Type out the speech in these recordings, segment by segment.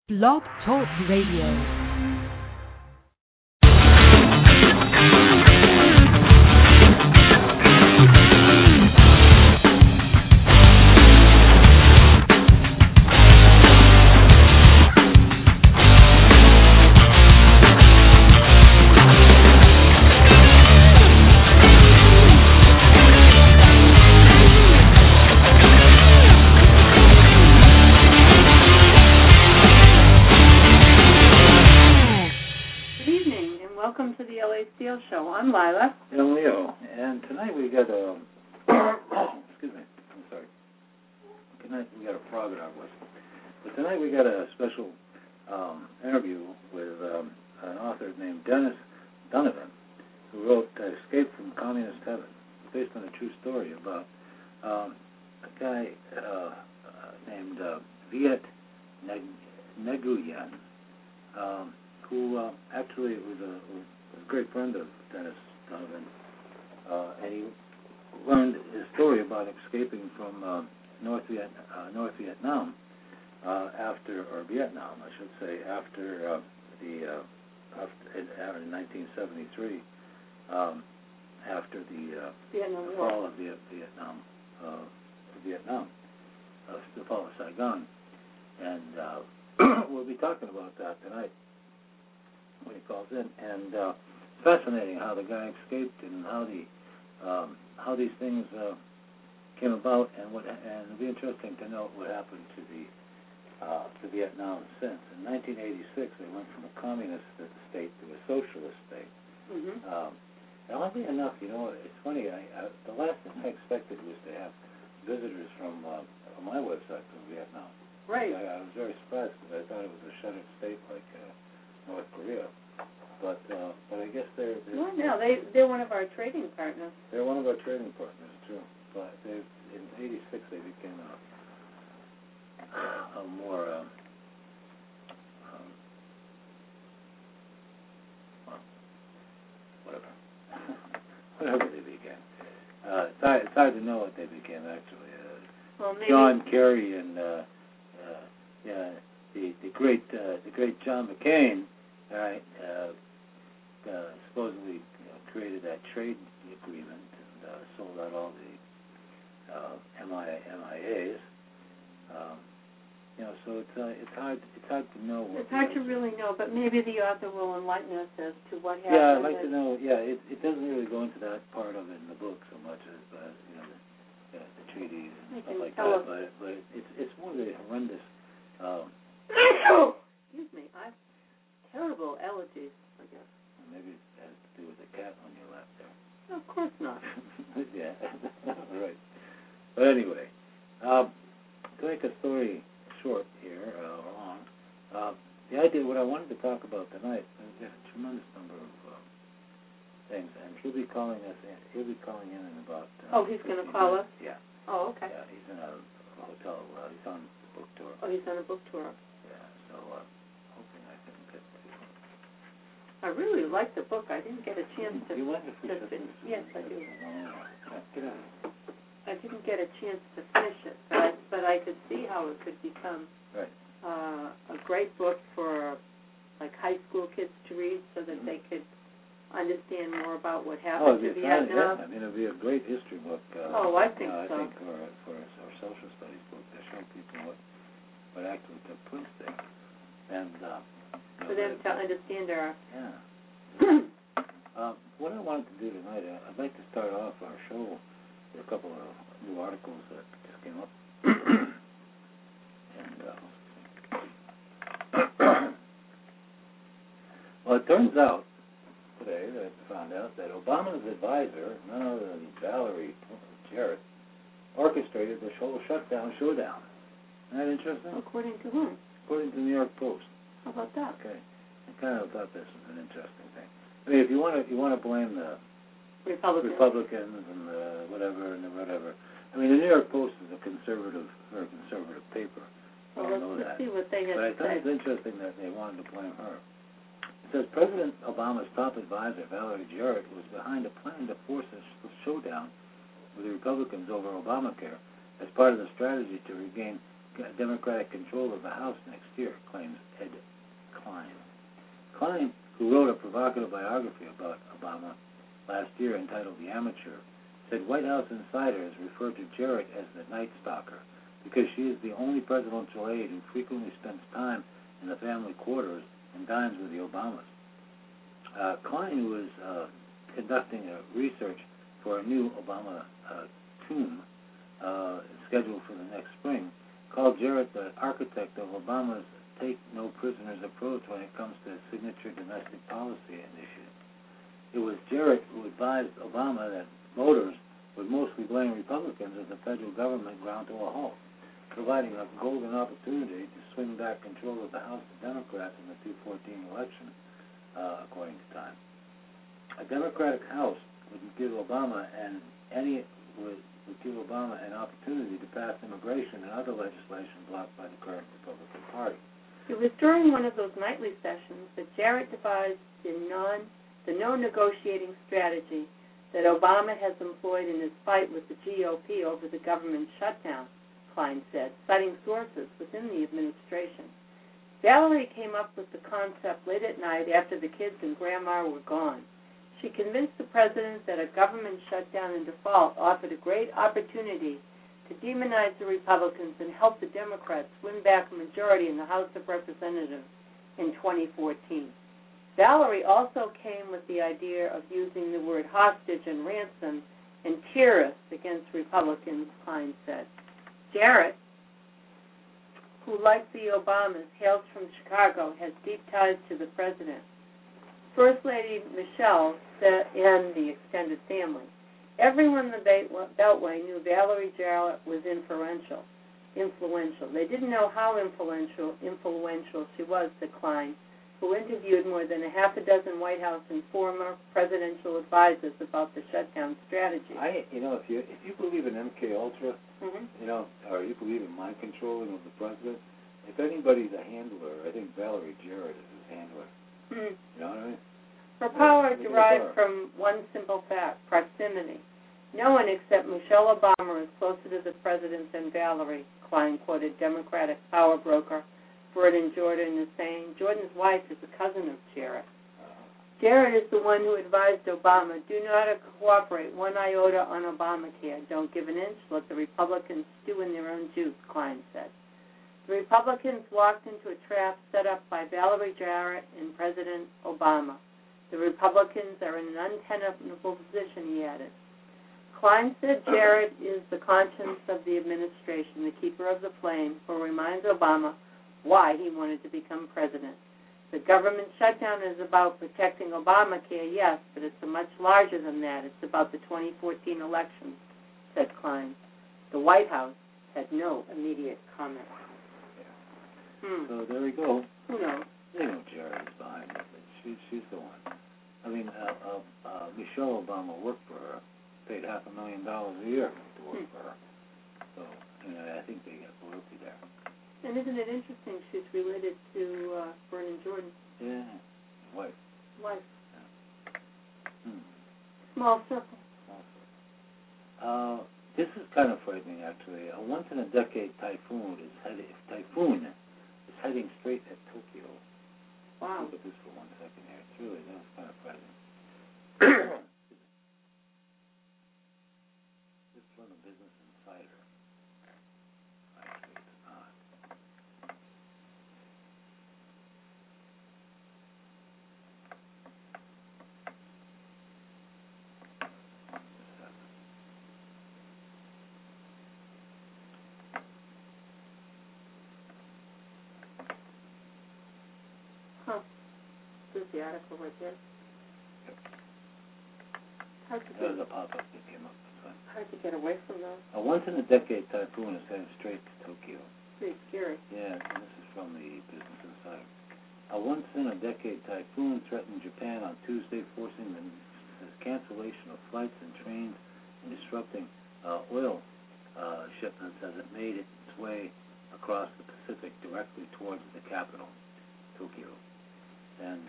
Blog Talk Radio. Show. I'm Lila. And Leo. And tonight we got a excuse me, I'm sorry. Tonight we got a frog in our voice. But tonight we got a special interview with an author named Dennis Donovan, who wrote Escape from Communist Heaven, based on a true story about a guy named Viet Nguyen, who actually was a great friend of Dennis Donovan, and he learned his story about escaping from North Vietnam Vietnam, I should say, after in 1973, after the fall of the fall of Saigon, and we'll be talking about that tonight when he calls in, and it's fascinating how the guy escaped and how these things came about, and it'll be interesting to know what happened to Vietnam since. In 1986, they went from a communist state to a socialist state. Mm-hmm. And oddly enough, it's funny. The last thing I expected was to have visitors from my website from Vietnam. Right. I was very surprised because I thought it was a shuttered state like North Korea, but I guess they're one of our trading partners. They're one of our trading partners, true. But in '86 they became a more whatever they became. It's hard to know what they became actually. Maybe John Kerry and the great John McCain. All right, supposedly created that trade agreement and sold out all the MIAs. So it's hard to know. It's hard to really know, but maybe the author will enlighten us as to what happened. Yeah, I'd like to know. Yeah, it doesn't really go into that part of it in the book so much as the treaties and stuff like that. But it's one of the horrendous. Excuse me, terrible allergies, I guess. Maybe it has to do with the cat on your lap there. No, of course not. Yeah, right. But anyway, to make a story short here, long, the idea, what I wanted to talk about tonight, there's a tremendous number of things, and he'll be calling us in. He'll be calling in about. He's going to call us? Yeah. Oh, okay. Yeah, he's in a hotel. He's on the book tour. Oh, he's on a book tour. Yeah, so hoping I can get to. I really like the book. I didn't get a chance to. You like the finish? Yes, I do. Get out. I didn't get a chance to finish it, but I could see how it could become a great book for like high school kids to read, so that they could understand more about what happened to Vietnam. Yeah. I mean, it'd be a great history book. I think so. I think for our social studies book to show people what actually took place there, and for them to understand our. Yeah. What I wanted to do tonight, I'd like to start off our show with a couple of new articles that just came up. And well, it turns out today that I found out that Obama's advisor, none other than Valerie Jarrett, orchestrated the whole showdown. Isn't that interesting? According to whom? According to the New York Post. How about that? Okay. I kind of thought this was an interesting thing. I mean, if you want to blame the Republicans and the whatever. I mean, the New York Post is a very conservative paper. Well, let's see what they have to say. But I thought it was interesting that they wanted to blame her. It says President Obama's top advisor, Valerie Jarrett, was behind a plan to force a showdown with the Republicans over Obamacare as part of the strategy to regain Democratic control of the House next year, claims Ed Klein. Klein, who wrote a provocative biography about Obama last year entitled The Amateur, said White House insiders referred to Jarrett as the Night Stalker because she is the only presidential aide who frequently spends time in the family quarters and dines with the Obamas. Klein, who is conducting research for a new Obama tomb scheduled for the next spring, called Jarrett the architect of Obama's take-no-prisoners approach when it comes to signature domestic policy initiatives. It was Jarrett who advised Obama that voters would mostly blame Republicans if the federal government ground to a halt, providing a golden opportunity to swing back control of the House to Democrats in the 2014 election, according to Time. A Democratic House would give Obama an opportunity to pass immigration and other legislation blocked by the current Republican Party. It was during one of those nightly sessions that Jarrett devised the no-negotiating strategy that Obama has employed in his fight with the GOP over the government shutdown, Klein said, citing sources within the administration. Valerie came up with the concept late at night after the kids and Grandma were gone. She convinced the president that a government shutdown in default offered a great opportunity to demonize the Republicans and help the Democrats win back a majority in the House of Representatives in 2014. Valerie also came with the idea of using the word hostage and ransom and terrorists against Republicans, Klein said. Jarrett, who, like the Obamas, hails from Chicago, has deep ties to the president. First Lady Michelle and the extended family. Everyone in the Beltway knew Valerie Jarrett was influential. They didn't know how influential she was, said Klein, who interviewed more than a half a dozen White House and former presidential advisors about the shutdown strategy. If you believe in MK Ultra, or you believe in mind controlling of the president, if anybody's a handler, I think Valerie Jarrett is his handler. You know what I mean? Her power derived from one simple fact: proximity. No one except Michelle Obama is closer to the president than Valerie, Klein quoted Democratic power broker Vernon Jordan as saying. Jordan's wife is a cousin of Jarrett. Jarrett is the one who advised Obama, do not cooperate one iota on Obamacare. Don't give an inch. Let the Republicans stew in their own juice, Klein said. The Republicans walked into a trap set up by Valerie Jarrett and President Obama. The Republicans are in an untenable position, he added. Klein said Jarrett is the conscience of the administration, the keeper of the flame, who reminds Obama why he wanted to become president. The government shutdown is about protecting Obamacare, yes, but it's much larger than that. It's about the 2014 elections, said Klein. The White House had no immediate comment. So there we go. Who knows? They know Jarrett's behind it, but she's the one. I mean, Michelle Obama worked for her, paid $500,000 a year to work for her. So, I think they got loyalty there. And isn't it interesting she's related to Vernon Jordan? Yeah, wife. Yeah. Small circle. This is kind of frightening, actually. A once-in-a-decade typhoon is heading straight at Tokyo. Wow. Look at this for 1 second here. It's really, that's kind of frightening. This is from the Business Insider. Actually, it's not. This is the article right there. There's a pop-up that came up. Hard to get away from those. A once-in-a-decade typhoon is heading straight to Tokyo. Pretty scary. Yeah, and this is from the Business Insider. A once-in-a-decade typhoon threatened Japan on Tuesday, forcing the cancellation of flights and trains and disrupting oil shipments as it made its way across the Pacific directly towards the capital, Tokyo. And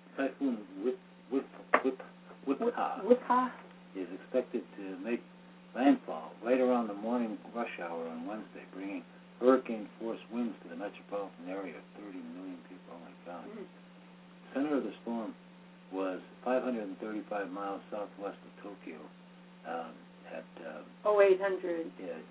Typhoon Whipha is expected to make landfall right around the morning rush hour on Wednesday, bringing hurricane-force winds to the metropolitan area of 30 million people. Oh, my God. The center of the storm was 535 miles southwest of Tokyo at 0800.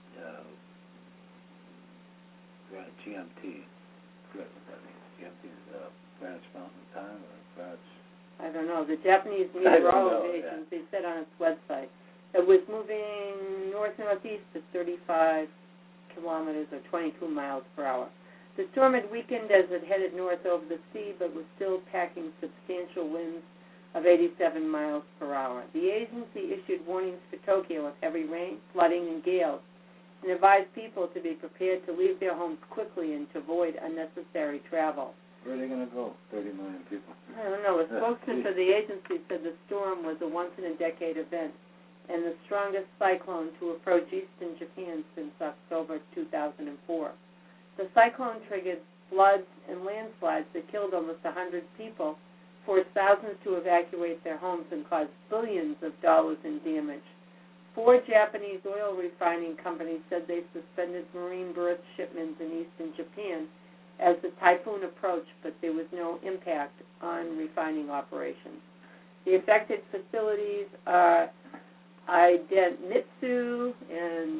GMT. Correct what that means. GMT is Greenwich Mountain Time or Greenwich. I don't know. The Japanese Meteorology Agency said on its website it was moving north-northeast at 35 kilometers or 22 miles per hour. The storm had weakened as it headed north over the sea, but was still packing substantial winds of 87 miles per hour. The agency issued warnings for Tokyo of heavy rain, flooding, and gales, and advised people to be prepared to leave their homes quickly and to avoid unnecessary travel. Where are they going to go, 30 million people? I don't know. A spokesman for the agency said the storm was a once-in-a-decade event and the strongest cyclone to approach eastern Japan since October 2004. The cyclone triggered floods and landslides that killed almost 100 people, forced thousands to evacuate their homes, and caused billions of dollars in damage. 4 Japanese oil refining companies said they suspended marine berth shipments in eastern Japan as the typhoon approached, but there was no impact on refining operations. The affected facilities are Idemitsu and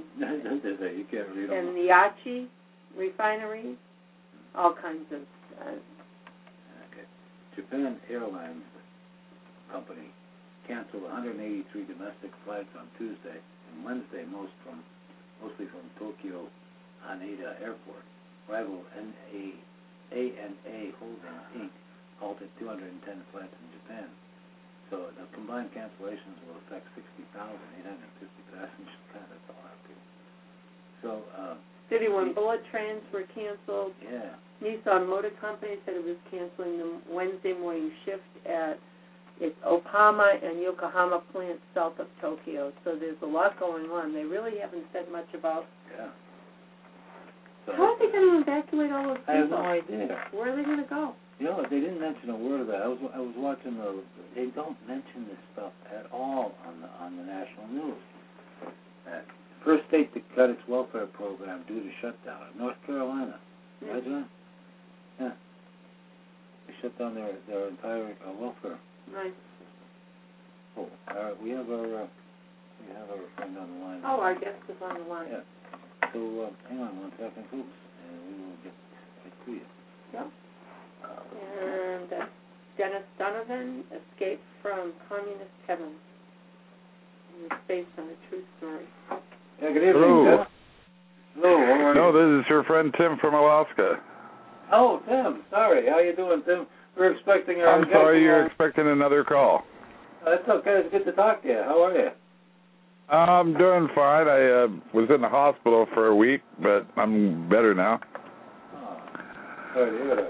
Niachi refineries, all kinds of... Okay. Japan Airlines Company canceled 183 domestic flights on Tuesday and Wednesday, mostly from Tokyo Haneda Airport. Rival ANA Holdings, Inc. halted 210 flights in Japan. So the combined cancellations will affect 60,850 passengers. God, that's a lot of people. So 31 bullet trains were canceled. Yeah. Nissan Motor Company said it was canceling the Wednesday morning shift at its Opama and Yokohama plants south of Tokyo. So there's a lot going on. They really haven't said much about... Yeah. So how are they going to evacuate all those people? I have no idea. Where are they going to go? You know, they didn't mention a word of that. I was watching they don't mention this stuff at all on the national news. First state to cut its welfare program due to shutdown, North Carolina. Imagine that? Yeah. They shut down their entire welfare. Nice. Oh, we have our friend on the line. Oh, our guest is on the line. Yeah. So hang on 1 second, folks, and we will get right to you. Yep. And Dennis Donovan escaped from communist heaven. It was based on a true story. Yeah, good evening, Dennis. Hello, how are you? No, this is your friend Tim from Alaska. Oh, Tim. Sorry. How you doing, Tim? We're expecting our... I'm sorry you're expecting another call. That's okay. It's good to talk to you. How are you? I'm doing fine. I was in the hospital for a week, but I'm better now. Oh, sorry to hear that.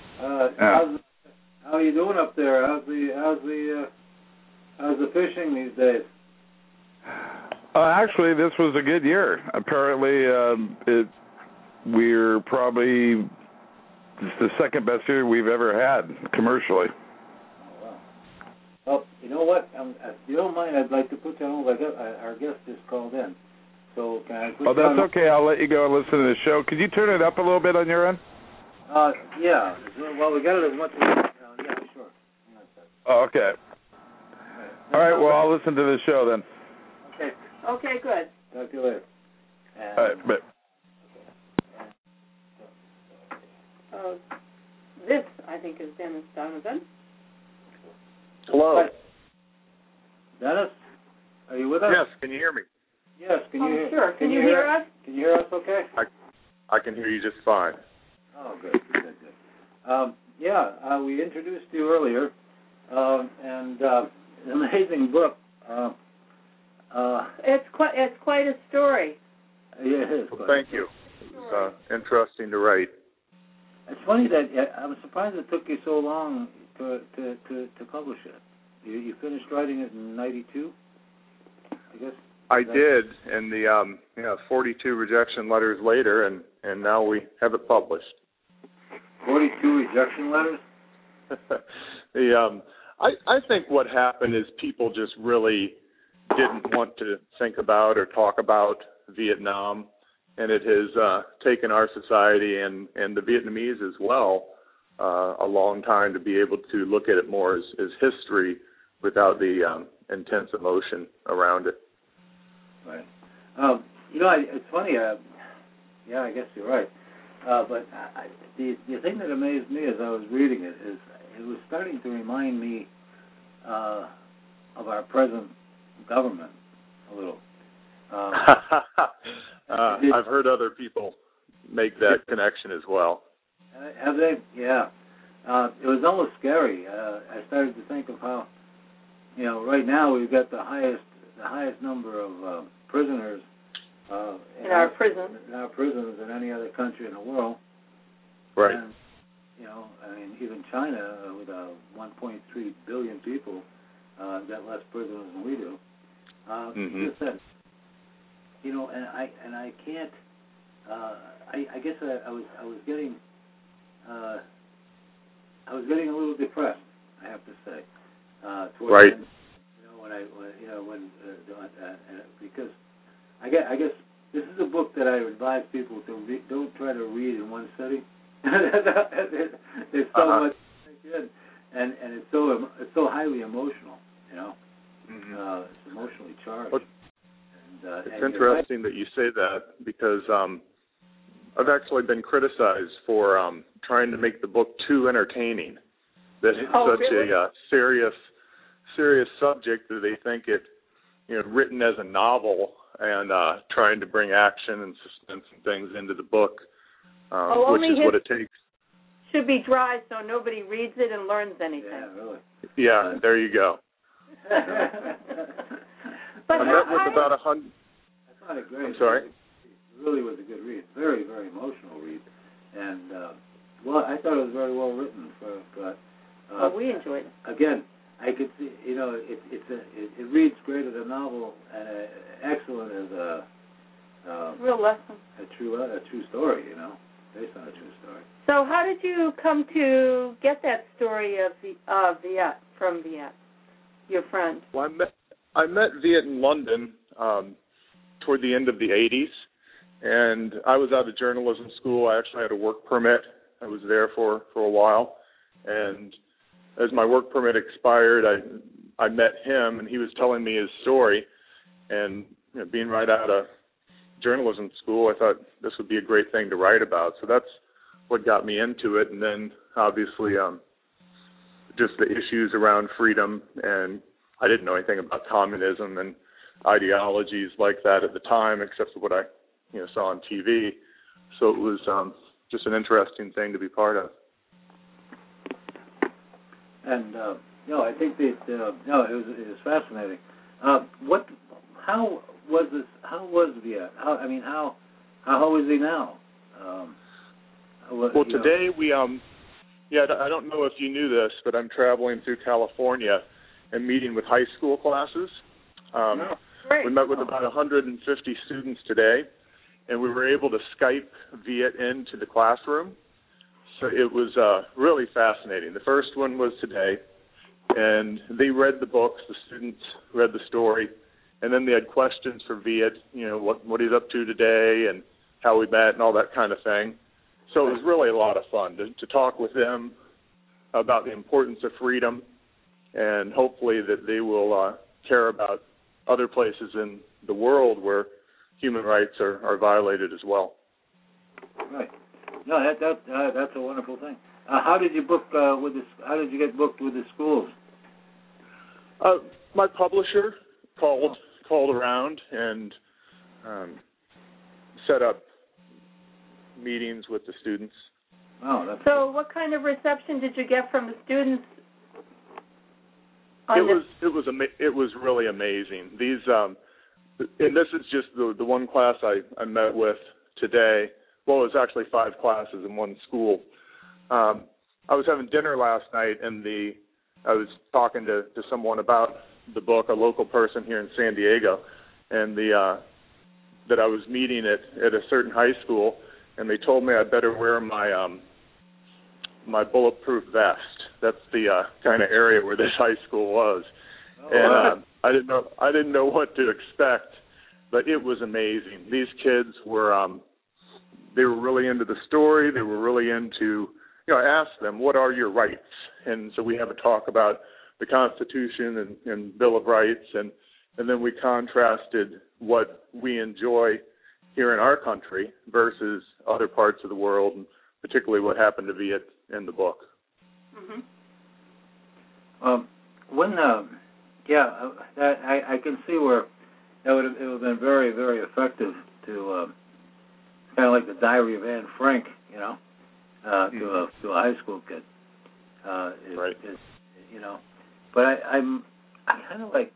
How are you doing up there? How's the fishing these days? Actually, this was a good year. Apparently, we're probably the second best year we've ever had commercially. Oh, wow. Well, you know what? If you don't mind, I'd like to put you on hold. Our guest just called in. So can I put you on? Oh, that's okay. I'll let you go and listen to the show. Could you turn it up a little bit on your end? Yeah. Well, we got it as much as... yeah, sure. Oh, okay. All right, well, I'll listen to the show then. Okay. Okay, good. Talk to you later. All right, bye. This, I think, is Dennis Donovan. Hello. Dennis, are you with us? Yes, can you hear me? Yes, can you hear? Sure. Can you hear us? Can you hear us okay? I can hear you just fine. Oh, good. We introduced you earlier, and an amazing book. It's quite a story. Yeah, it is. Well, thank you. It was interesting to write. It's funny that I'm surprised it took you so long to publish it. You finished writing it in '92, I guess. I did, and the 42 rejection letters later, and now we have it published. 42 rejection letters? I think what happened is people just really didn't want to think about or talk about Vietnam, and it has taken our society and the Vietnamese as well a long time to be able to look at it more as history without the intense emotion around it. Right. It's funny. I guess you're right. But the thing that amazed me as I was reading it is it was starting to remind me of our present government a little. I've heard other people make that connection as well. Have they? Yeah. It was almost scary. I started to think of how, right now we've got the highest number of prisoners in our prisons. In our prisons than any other country in the world. Right. And, even China with 1.3 billion people got less prisoners than we do. Just that, and I can't. I guess I was getting a little depressed, I have to say. Towards right. the end, because I guess this is a book that I advise people to read. Don't try to read in one sitting. There's so much in, and it's so highly emotional. It's emotionally charged. It's interesting that you say that because I've actually been criticized for trying to make the book too entertaining. That it's such a serious subject that they think it, written as a novel and trying to bring action and suspense and things into the book, which is what it takes. Should be dry so nobody reads it and learns anything. Yeah, really. Yeah, there you go. But I met with about 100. I thought it great. I'm sorry? It really was a good read. Very, very emotional read. And, I thought it was very well written. We enjoyed it. Again, I could see, it reads great as a novel and excellent as a real lesson. A true story, based on a true story. So how did you come to get that story of Viet, from Viet, your friend? Well, I met Viet in London toward the end of the 80s, and I was out of journalism school. I actually had a work permit. I was there for a while, and as my work permit expired, I met him, and he was telling me his story, and being right out of journalism school, I thought this would be a great thing to write about. So that's what got me into it, and then obviously just the issues around freedom, and I didn't know anything about communism and ideologies like that at the time, except for what I saw on TV. So it was just an interesting thing to be part of. And I think that it was fascinating. How was Viet? How is he now? Well, today we I don't know if you knew this, but I'm traveling through California and meeting with high school classes. We met with about 150 students today, and we were able to Skype Viet into the classroom. So it was really fascinating. The first one was today, and they read the books. The students read the story, and then they had questions for Viet, what he's up to today and how we met and all that kind of thing. So it was really a lot of fun to talk with them about the importance of freedom, and hopefully that they will care about other places in the world where human rights are violated as well. Right. No, that's a wonderful thing. How did you book How did you get booked with the schools? My publisher called around and set up meetings with the students. Oh, that's so good. What kind of reception did you get from the students? It was really amazing. These and this is just the one class I met with today. Well, it was actually 5 classes in one school. I was having dinner last night, and I was talking to someone about the book, a local person here in San Diego, and that I was meeting at a certain high school, and they told me I better wear my bulletproof vest. That's the kind of area where this high school was. I didn't know what to expect, but it was amazing. These kids were they were really into the story. They were really into, I asked them, what are your rights? And so we have a talk about the Constitution and Bill of Rights, and then we contrasted what we enjoy here in our country versus other parts of the world, and particularly what happened to Viet in the book. I can see where it would have been very, very effective to kind of like the Diary of Anne Frank, to a high school kid. Right. But I'm kind of like,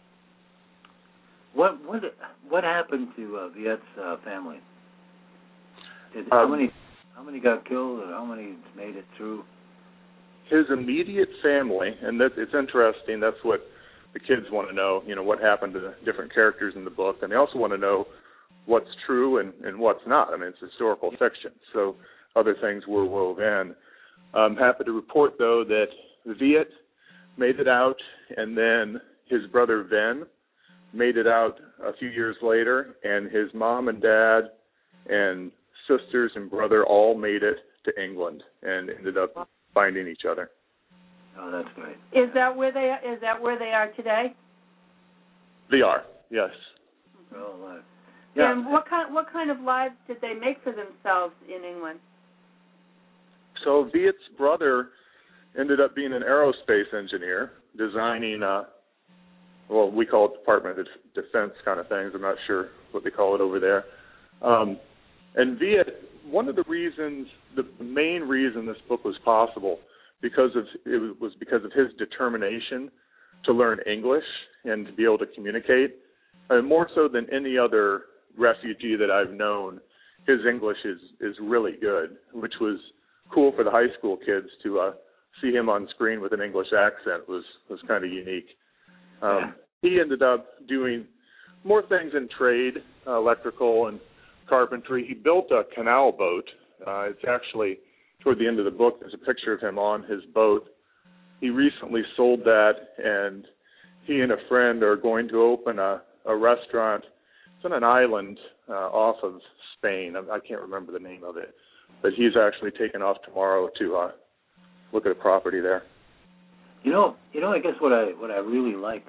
what happened to Viet's family? How many got killed, or how many made it through? His immediate family, and it's interesting. That's what the kids want to know. What happened to the different characters in the book, and they also want to know what's true and what's not. I mean, it's historical fiction, so other things were woven in. I'm happy to report, though, that Viet made it out, and then his brother Ven made it out a few years later, and his mom and dad and sisters and brother all made it to England and ended up finding each other. Oh, that's great. Is that where they are today? They are, yes. Well, yeah. And what kind of lives did they make for themselves in England? So Viet's brother ended up being an aerospace engineer, designing, we call it Department of Defense kind of things. I'm not sure what they call it over there. And Viet, one of the reasons, the main reason this book was possible, because of his determination to learn English and to be able to communicate. And more so than any other refugee that I've known, his English is really good, which was cool for the high school kids to see him on screen with an English accent was kind of unique. He ended up doing more things in trade, electrical and carpentry. He built a canal boat. It's actually toward the end of the book. There's a picture of him on his boat. He recently sold that, and he and a friend are going to open a restaurant. It's on an island off of Spain. I can't remember the name of it, but he's actually taken off tomorrow to look at a property there. I guess what I really like,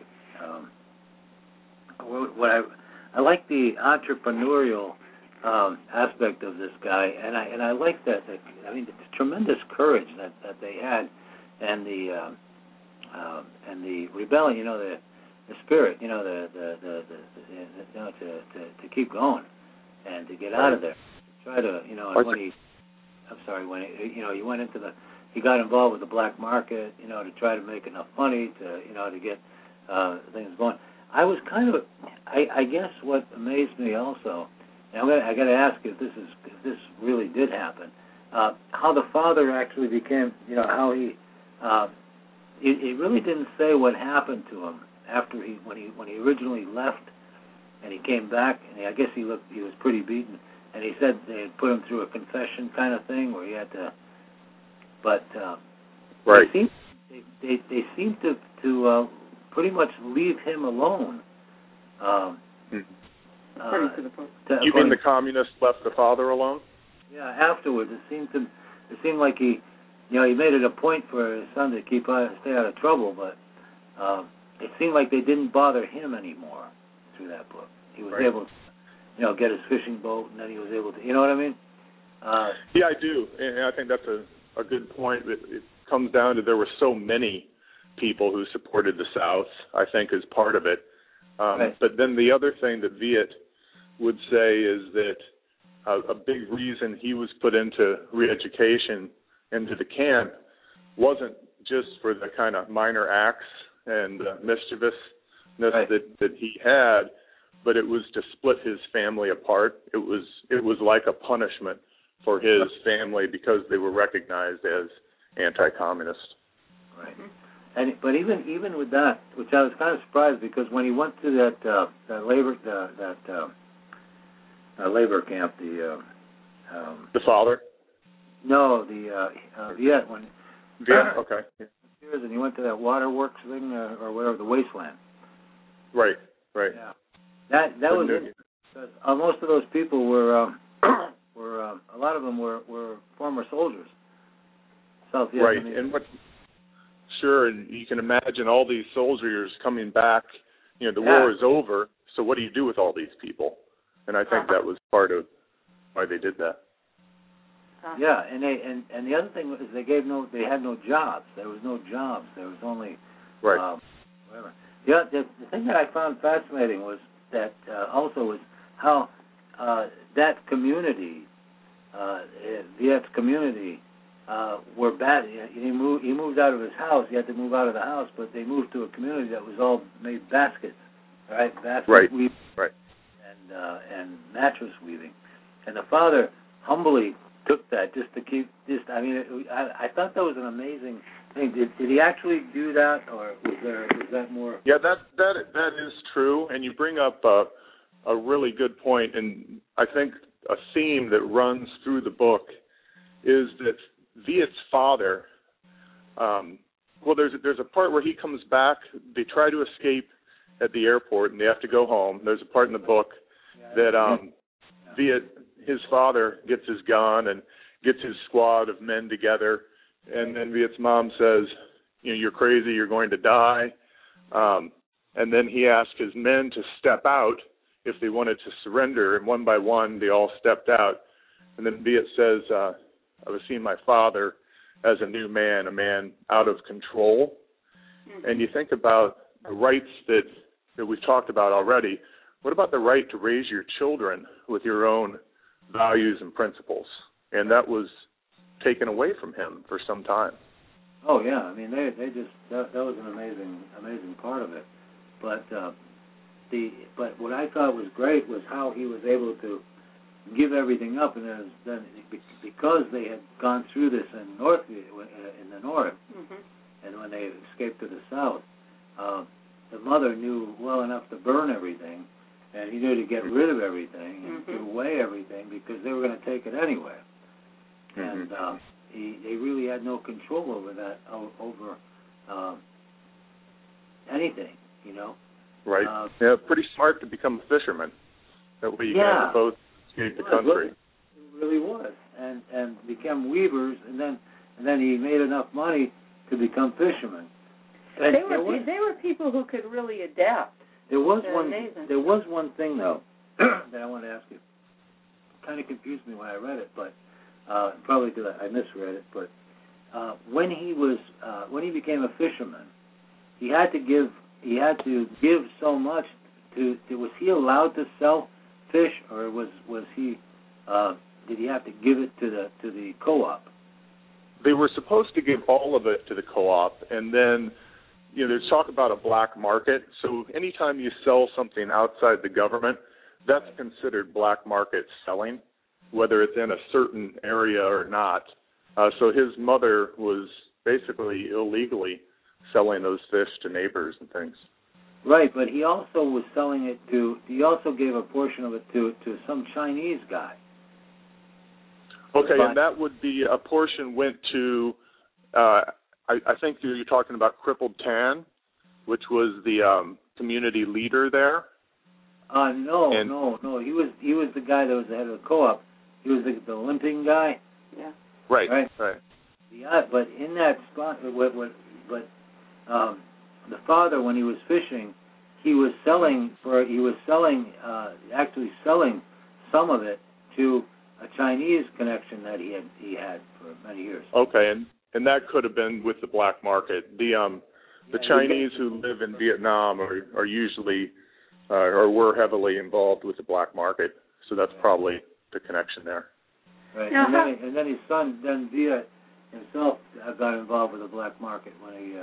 I like the entrepreneurial aspect of this guy, and I like that. I mean, the tremendous courage that they had, and the rebellion. The spirit. To keep going and to get out of there. Try to he went into he got involved with the black market. To try to make enough money to get things going. I was I guess what amazed me also. And I got to ask if this really did happen. How the father actually became, how he really didn't say what happened to him after when he originally left, and he came back, and I guess he was pretty beaten, and he said they had put him through a confession kind of thing where he had to, but right. They seemed to pretty much leave him alone. You mean the communists left the father alone? Yeah, afterwards it seemed like he made it a point for his son to stay out of trouble, but it seemed like they didn't bother him anymore through that book. He was able to, get his fishing boat, and then he was able to, you know what I mean? Yeah, I do, and I think that's a good point. It comes down to there were so many people who supported the South, I think, is part of it. But then the other thing that Viet would say is that a big reason he was put into re-education, into the camp, wasn't just for the kind of minor acts and mischievousness that he had, but it was to split his family apart. It was like a punishment for his family because they were recognized as anti-communist. Right. But even with that, which I was kind of surprised, because when he went to that labor camp, the father. No, Viet when. Viet, okay. And he went to that waterworks thing or whatever, the wasteland. Right. Yeah. That was it. Most of those people were a lot of them were former soldiers. South Vietnamese. Right, and sure, and you can imagine all these soldiers coming back. You know, the war is over, so what do you do with all these people? And I think that was part of why they did that. Yeah, and the other thing was they had no jobs. There was no jobs. There was only whatever. The thing that I found fascinating was that also was how that community, Viet's community, were bad. He moved out of his house. He had to move out of the house, but they moved to a community that was all made baskets, right? Weaving, and mattress weaving. And the father humbly took that just to keep this. I mean, I thought that was an amazing thing. Did he actually do that, or was that more? Yeah, that is true, and you bring up a really good point, and I think a theme that runs through the book is that Viet's father. Well, there's a part where he comes back. They try to escape at the airport, and they have to go home. There's a part in the book that Viet, his father, gets his gun and gets his squad of men together, and then Viet's mom says, you know, you're crazy, you're going to die. And then he asked his men to step out if they wanted to surrender, and one by one they all stepped out. And then Viet says, I was seeing my father as a new man, a man out of control. Mm-hmm. And you think about the rights that we've talked about already. What about the right to raise your children with your own values and principles? And that was taken away from him for some time. Oh yeah, I mean they just that was an amazing part of it. But but what I thought was great was how he was able to give everything up, and then because they had gone through this in the north, and when they escaped to the south, the mother knew well enough to burn everything, and he knew to get rid of everything and give away everything because they were going to take it anyway. And they really had no control over that, over anything, you know. Right. Yeah, pretty smart to become a fisherman. That way you can have both escape the country. It really was, and become weavers, and then he made enough money to become fishermen. And they were people who could really adapt. There was one thing though that I want to ask you. It kind of confused me when I read it, but probably because I misread it. But when he became a fisherman, he had to give so much to. Was he allowed to sell fish, or was he? Did he have to give it to the co-op? They were supposed to give all of it to the co-op, and then there's talk about a black market. So anytime you sell something outside the government, that's considered black market selling, whether it's in a certain area or not. So his mother was basically illegally selling those fish to neighbors and things. Right, but he also was selling it he also gave a portion of it to some Chinese guy. Okay, and that would be a portion went to, I think you're talking about Crippled Tan, which was the community leader there. No. He was the guy that was the head of the co-op. He was the limping guy. Yeah. Right. Yeah, but in that spot, the father, when he was fishing, he was actually selling some of it to a Chinese connection that he had for many years. Okay, and that could have been with the black market. The Chinese who live in Vietnam are usually or were heavily involved with the black market, so that's probably the connection there. Right, and then his son, Viet himself, got involved with the black market when he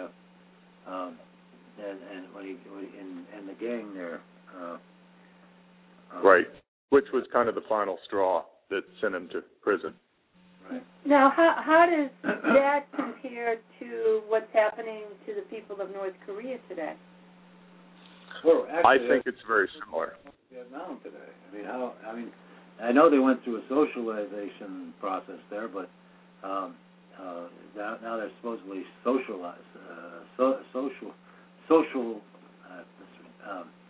in the gang there. Right, which was kind of the final straw that sent him to prison. Right. Now, how does that compare to what's happening to the people of North Korea today? Well, actually, I think it's very similar. Vietnam today. I know they went through a socialization process there, but now they're supposedly socialized.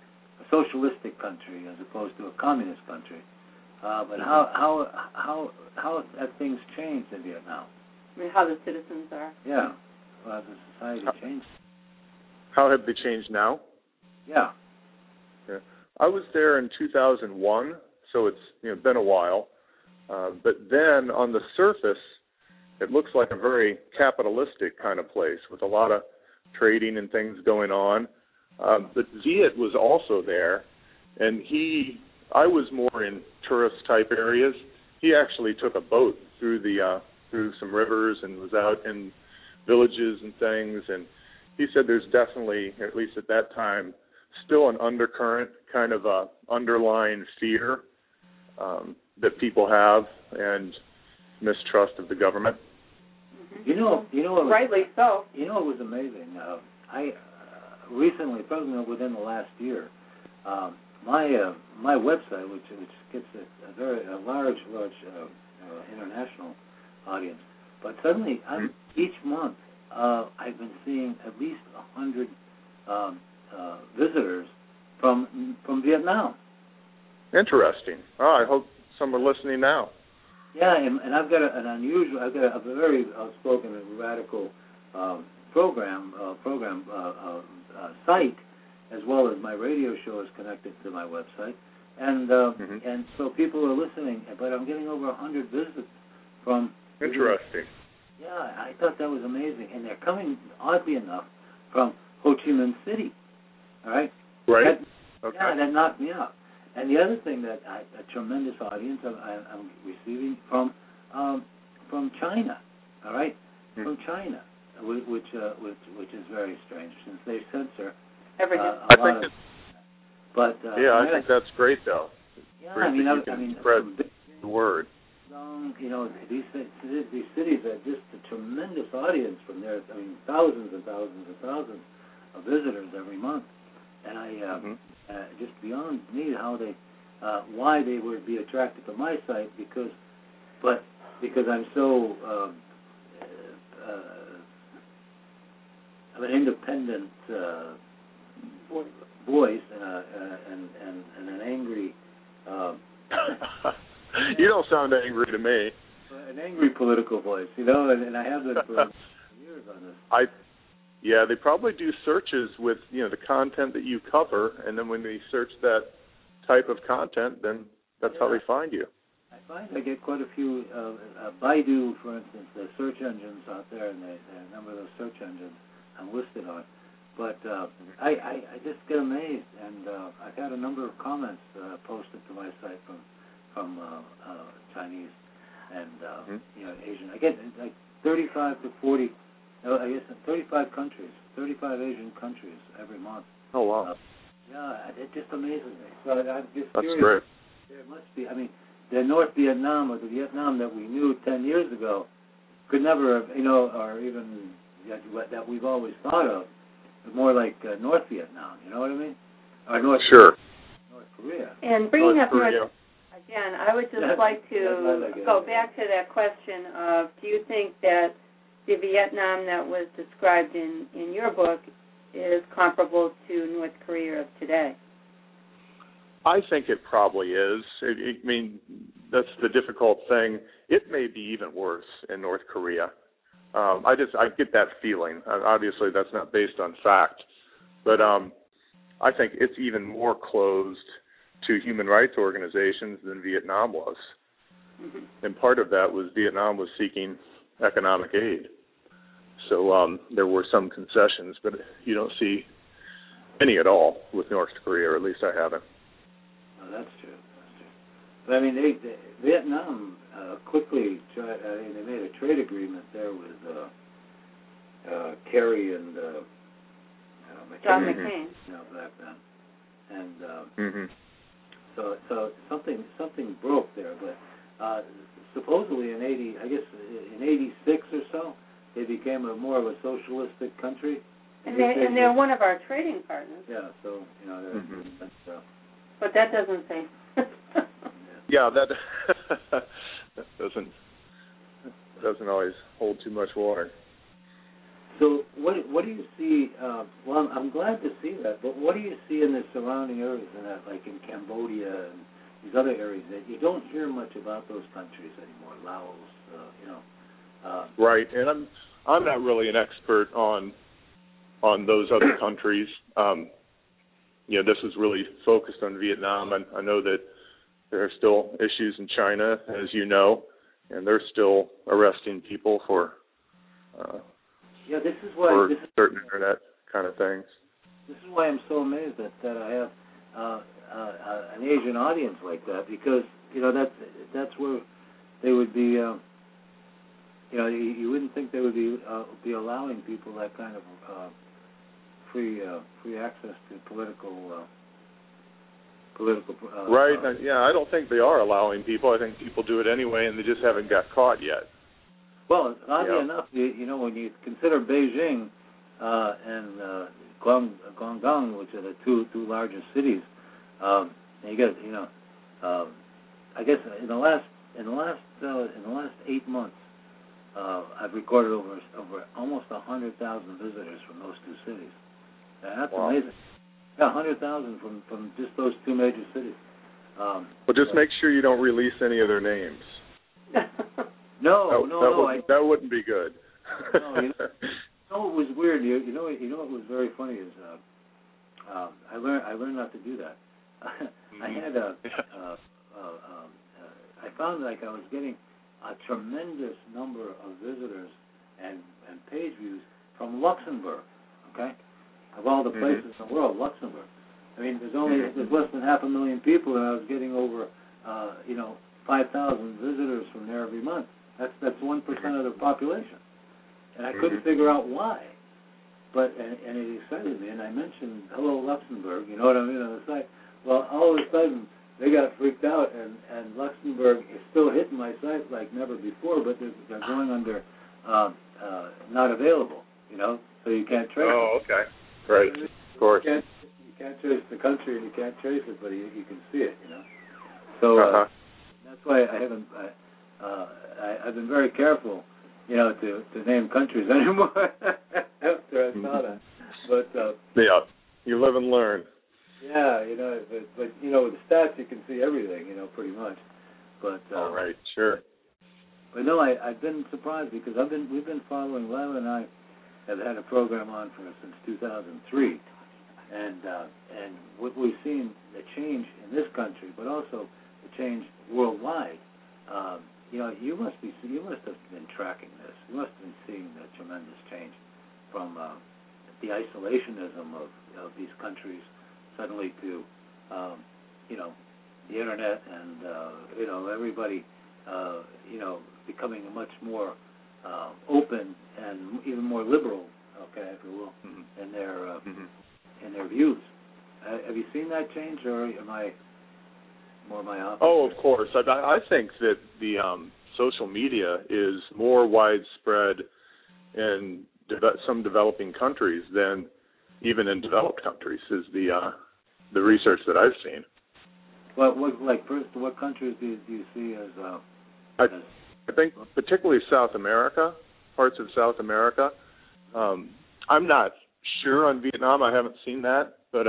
socialistic country as opposed to a communist country. But how have things changed in Vietnam? I mean, how the citizens are. Yeah. How has the society changed? How have they changed now? Yeah. I was there in 2001, so it's been a while. But then on the surface, it looks like a very capitalistic kind of place with a lot of trading and things going on. But Viet was also there, and I was more in tourist-type areas. He actually took a boat through some rivers and was out in villages and things, and he said there's definitely, at least at that time, still an undercurrent, kind of a underlying fear that people have and mistrust of the government. You know, rightly so. You know, it was amazing. I recently, probably within the last year, my website, which gets a large international audience, but suddenly each month I've been seeing at least 100 visitors from Vietnam. Interesting. Oh, I hope some are listening now. Yeah, and I've got a very outspoken and radical program site, as well as my radio show is connected to my website, and so people are listening. But I'm getting over 100 visits from. Interesting. Yeah, I thought that was amazing, and they're coming, oddly enough, from Ho Chi Minh City. All right. Right. Yeah, that knocked me out. And the other thing that a tremendous audience I'm receiving from China, all right, from China, which is very strange since they censor everything. I think that's great though. Yeah, great I mean, spread the word. These cities are just a tremendous audience from there. I mean, thousands and thousands and thousands of visitors every month, and just beyond me how they, why they would be attracted to my site because I'm so I'm an independent voice and an angry. You don't sound angry to me. An angry political voice, and I have been for years on this. Yeah, they probably do searches with the content that you cover, and then when they search that type of content, then that's how they find you. I find I get quite a few Baidu, for instance, the search engines out there, and a number of those search engines I'm listed on. But I just get amazed, and I've had a number of comments posted to my site from Chinese and Asian. I get like 35 to 40. I guess in 35 countries, 35 Asian countries every month. Oh, wow. It just amazes me. So I'm just That's curious. Great. There must be, the North Vietnam or the Vietnam that we knew 10 years ago could never have, or even that we've always thought of, more like North Vietnam, you know what I mean? Or North Korea. And bringing up North, again, I would just like to go back to that question of, do you think that the Vietnam that was described in your book is comparable to North Korea of today? I think it probably is. That's the difficult thing. It may be even worse in North Korea. I get that feeling. Obviously, that's not based on fact. But I think it's even more closed to human rights organizations than Vietnam was. Mm-hmm. And part of that was Vietnam was seeking economic aid. So there were some concessions, but you don't see any at all with North Korea, or at least I haven't. Oh, that's true. But Vietnam quickly tried. They made a trade agreement there with Kerry and John McCain. Back then, and so something broke there. But supposedly in '86 or so, they became more of a socialistic country. And they're one of our trading partners. Yeah, so that's. But that doesn't say. Yeah, that doesn't always hold too much water. So what do you see? Well, I'm glad to see that. But what do you see in the surrounding areas, in that, like in Cambodia and these other areas that you don't hear much about those countries anymore? Laos, Right, and I'm not really an expert on those other countries. This is really focused on Vietnam, and I know that there are still issues in China, as you know, and they're still arresting people for this is why certain internet kind of things. This is why I'm so amazed that I have an Asian audience like that, because that's where they would be. You wouldn't think they would be allowing people that kind of free access to political. Right. I don't think they are allowing people. I think people do it anyway, and they just haven't got caught yet. Well, oddly enough, when you consider Beijing and Guangdong, which are the two largest cities, you get I guess in the last 8 months, I've recorded over almost 100,000 visitors from those two cities. That's amazing. Yeah, 100,000 from just those two major cities. Well, just make sure you don't release any of their names. No. That wouldn't be good. No, it was weird. You know what was very funny is I learned not to do that. I had I found like I was getting a tremendous number of visitors and page views from Luxembourg. Okay, of all the places in the world, Luxembourg. I mean, there's less than 500,000 people, and I was getting over 5,000 visitors from there every month. That's 1% of the population, and I couldn't figure out why. But and it excited me, and I mentioned hello Luxembourg, you know what I mean, on the site. Well, all of a sudden they got freaked out, and Luxembourg is still hitting my site like never before, but they're going under not available, so you can't trace it. Oh, okay, right, of course. You can't trace the country, and you can't trace it, but you can see it, So that's why I haven't. I've been very careful, to name countries anymore after I saw that. But you live and learn. Yeah, but with the stats you can see everything, pretty much. But all right, sure. But no, I've been surprised because we've been following. Lila and I have had a program on since 2003, and what we've seen the change in this country, but also the change worldwide. You must have been tracking this. You must have been seeing the tremendous change from the isolationism of these countries suddenly to the internet and everybody becoming much more open and even more liberal, if you will, in their views. Have you seen that change, or am I more myopic? Oh, of course. I think that the social media is more widespread in some developing countries than even in developed countries, is the research that I've seen. What countries do you see as? I think particularly South America, parts of South America. I'm not sure on Vietnam. I haven't seen that, but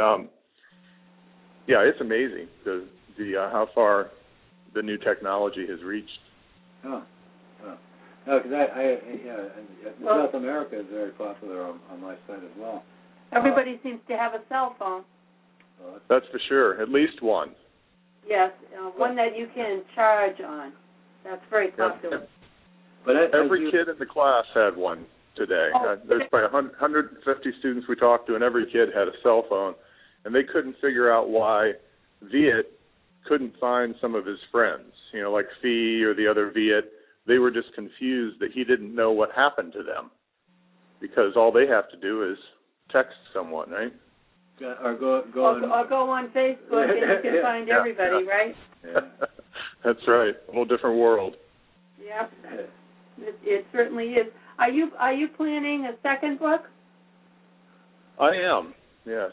it's amazing the how far the new technology has reached. Oh. No, because South America is very popular on my site as well. Everybody seems to have a cell phone. That's for sure. At least one. Yes, one that you can charge on. That's very popular. But every kid in the class had one today. There's probably 150 students we talked to, and every kid had a cell phone, and they couldn't figure out why Viet couldn't find some of his friends, like Phi or the other Viet. They were just confused that he didn't know what happened to them, because all they have to do is text someone, right? Or go on Facebook and you can find everybody, right? Yeah. That's right. A whole different world. Yeah, it certainly is. Are you planning a second book? I am. Yes.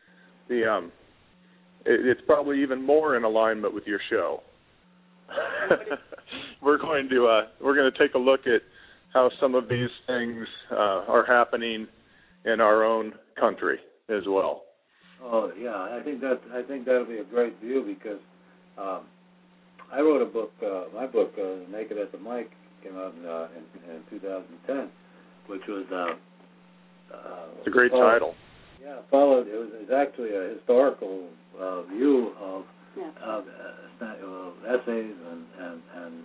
It's probably even more in alignment with your show. We're going to take a look at how some of these things are happening in our own country as well. Oh yeah, I think that'll be a great view because I wrote a book. My book, Naked at the Mic, came out in 2010, which was it's a great title. Yeah, followed. It was actually a historical view of essays and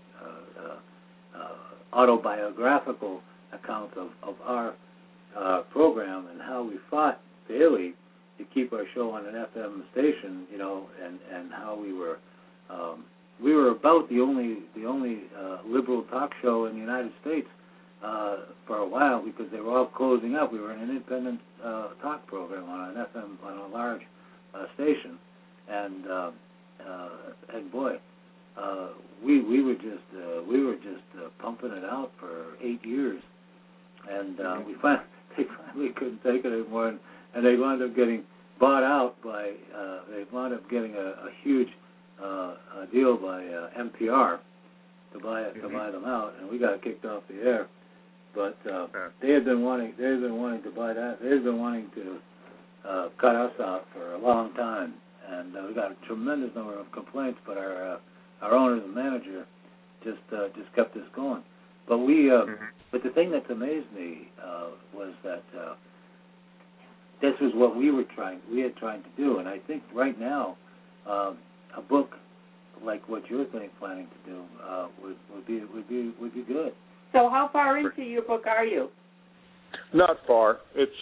autobiographical accounts of our program and how we fought daily to keep our show on an FM station, and how we were about the only liberal talk show in the United States for a while because they were all closing up. We were an independent talk program on an FM on a large station, and boy, we were just pumping it out for 8 years, and they finally couldn't take it anymore, and they wound up getting bought out by. They wound up getting a huge deal by NPR to buy them out, and we got kicked off the air. But they had been wanting to buy that. They had been wanting to cut us out for a long time, and we got a tremendous number of complaints. But our owner, the manager, just kept us going. But but the thing that amazed me was that this was what we had tried to do, and I think right now a book like what you're planning to do would be good. So how far into your book are you? Not far. It's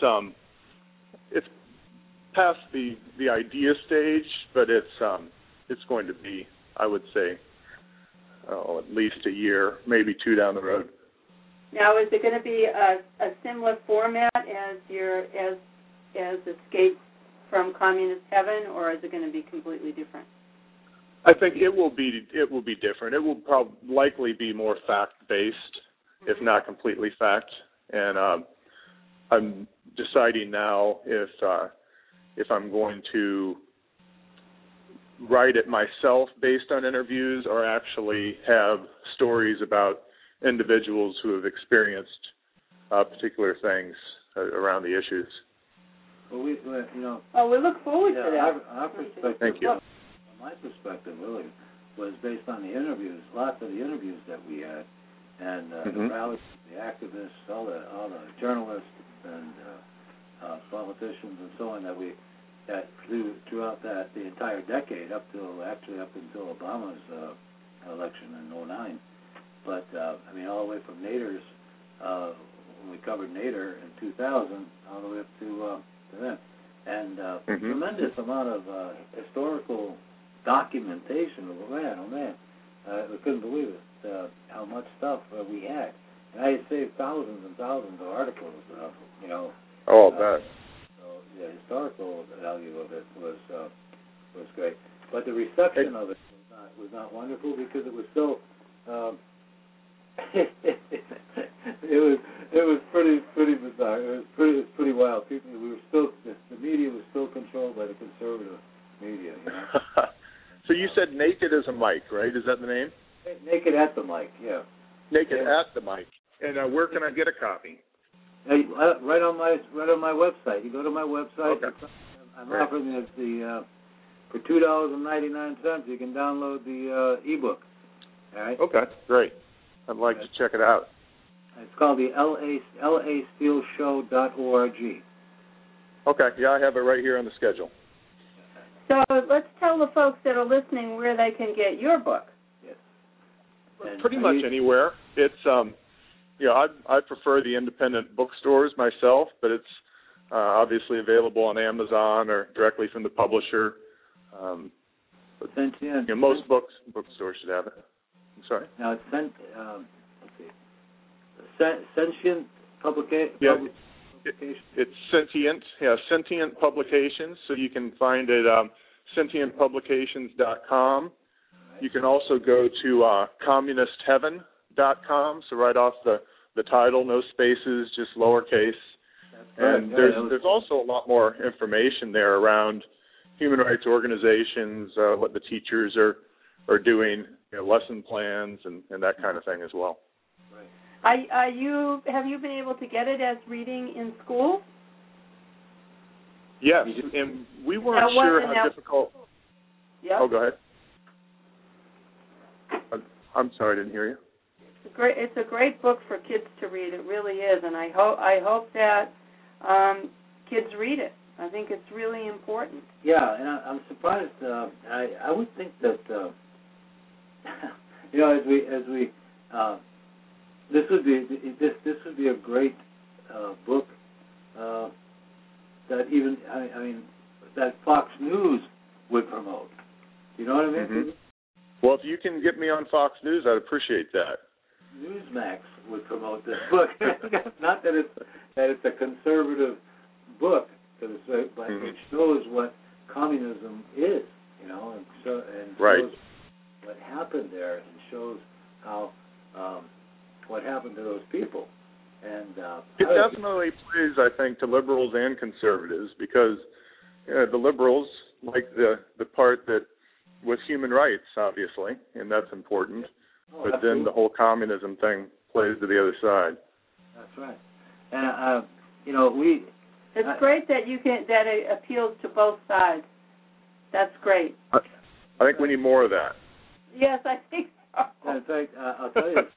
past the idea stage, but it's going to be, I would say, at least a year, maybe 2 down the road. Now, is it going to be a similar format as Escape from Communist Heaven, or is it going to be completely different? I think it will be different. It will likely be more fact-based, if not completely fact. And I'm deciding now if I'm going to write it myself based on interviews or actually have stories about individuals who have experienced particular things around the issues. Well, we look forward to that. Our perspective, thank you. My perspective really was based on the interviews, lots of the interviews that we had, and the rallies, the activists, all the journalists and politicians and so on that throughout the entire decade up until Obama's election in 2009. But all the way from Nader's when we covered Nader in 2000 all the way up to then, and tremendous amount of historical documentation. Oh man, we couldn't believe it how much stuff we had. And I had saved thousands and thousands of articles. Oh, that. So the historical value of it was great, but the reception of it was not wonderful because it was so. It was pretty bizarre. It was pretty wild. The media was still controlled by the conservative media. So you said Naked as a Mic, right? Is that the name? Naked at the Mic, yeah. Naked at the Mic. And where can I get a copy? Right on my website. You go to my website. Okay. I'm offering it for $2.99. You can download the ebook. All right. Okay, great. I'd like to check it out. It's called the lasteelshow.org. Okay, yeah, I have it right here on the schedule. So let's tell the folks that are listening where they can get your book. Yes. Pretty much anywhere. It's I prefer the independent bookstores myself, but it's obviously available on Amazon or directly from the publisher. Most bookstores should have it. I'm sorry. Now it's Sentient Publication. Yeah, it's Sentient. Yeah, Sentient Publications. So you can find it sentientpublications.com. Right. You can also go to communistheaven.com. So right off the title, no spaces, just lowercase. And there's also a lot more information there around human rights organizations, what the teachers are doing, lesson plans, and that kind of thing as well. Right. Have you been able to get it as reading in school? Yes, and we weren't sure how difficult. Yep. Oh, go ahead. I'm sorry, I didn't hear you. It's a great book for kids to read. It really is, and I hope that kids read it. I think it's really important. Yeah, and I'm surprised. I would think that as we this would be a great book that even that Fox News would promote. You know what I mean? Mm-hmm. Well, if you can get me on Fox News, I'd appreciate that. Newsmax would promote this book. Not that it's a conservative book, but it shows what communism is, and shows what happened there, and shows how what happened to those people. And it definitely plays, I think, to liberals and conservatives, because the liberals like the part that was human rights, obviously, and that's important. But absolutely. Then the whole communism thing plays to the other side. That's right. And It's great that it appeals to both sides. That's great. I think we need more of that. Yes, I think so. In fact, I'll tell you.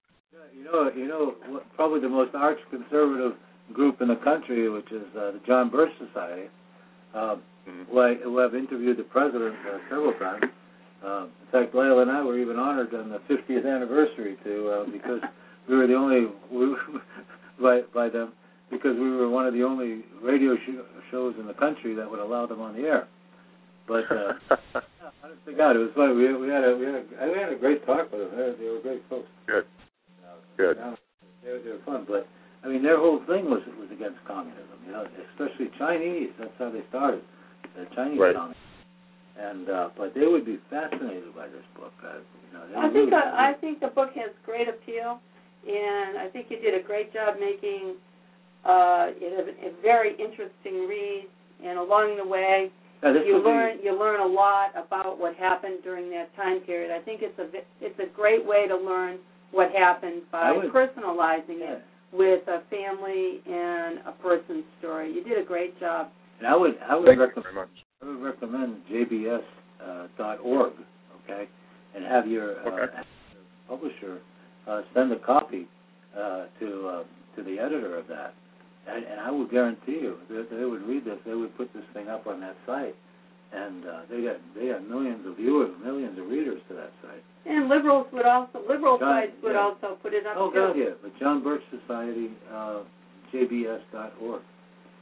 Probably the most arch conservative group in the country, which is the John Birch Society, who have interviewed the president several times. In fact, Layla and I were even honored on the 50th anniversary because we were the only by them, because we were one of the only radio shows in the country that would allow them on the air. But honest to God, it was funny. We had a great talk with them. They were great folks. Good. They were fun, but their whole thing was against communism. Especially Chinese. That's how they started. The Chinese communists. And but they would be fascinated by this book. I think the book has great appeal, and I think you did a great job making it a very interesting read. And along the way, you learn a lot about what happened during that time period. I think it's a great way to learn what happened by personalizing it with a family and a person's story. You did a great job. And I would recommend JBS.org, and have your publisher send a copy to the editor of that, and I would guarantee you that they would read this. They would put this thing up on that site, and they got millions of viewers, millions of readers to that site. And sites would also put it up. Oh God, yeah. But John Birch Society, JBS.org.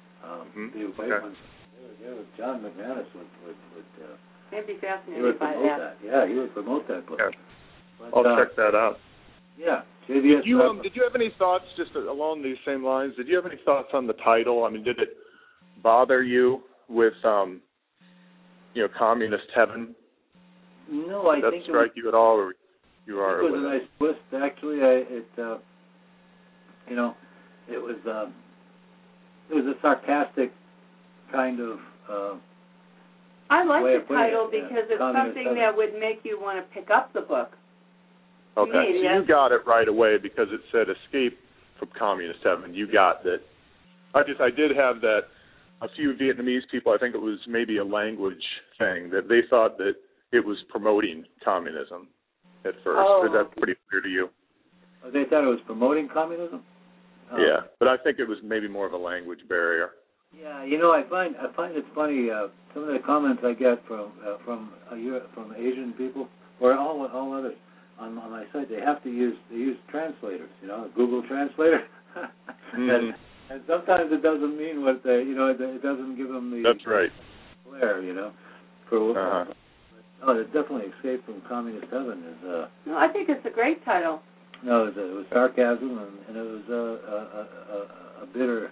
John McManus would I'd be fascinated by that. Yeah, he would promote that book. Yeah. I'll check that out. Yeah, JBS. Did you have any thoughts, just along these same lines? Did you have any thoughts on the title? Did it bother you with, Communist Heaven? No, I think it strike you at all, or you are? It was a nice twist. Actually, it was a sarcastic kind of. I like the title because it's something that would make you want to pick up the book. Okay, so you got it right away because it said "Escape from Communist Heaven." You got that. I did have that. A few Vietnamese people, I think it was maybe a language thing, that they thought that it was promoting communism at first. Oh. Is that pretty clear to you? They thought it was promoting communism? Yeah, but I think it was maybe more of a language barrier. Yeah, I find it funny. Some of the comments I get from Asian people or all others on my site, they use translators. Google Translator. And sometimes it doesn't mean what they, it doesn't give them the. That's right. Flair, It's definitely "Escape from Communist Heaven" is. No, I think it's a great title. No, it was sarcasm, and it was a bitter.